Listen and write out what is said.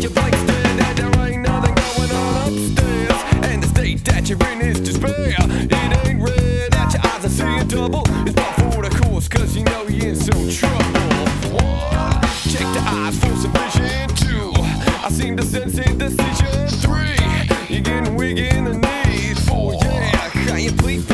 your blank stare that there ain't nothing going on upstairs, and the state that you're in is despair. It ain't red that your eyes are seeing double. It's not for the course, cause you know you're in some trouble. 1, check the eyes for some vision. 2, I seem to sense indecision. 3, you're getting weak in the knees. 4, yeah, can you please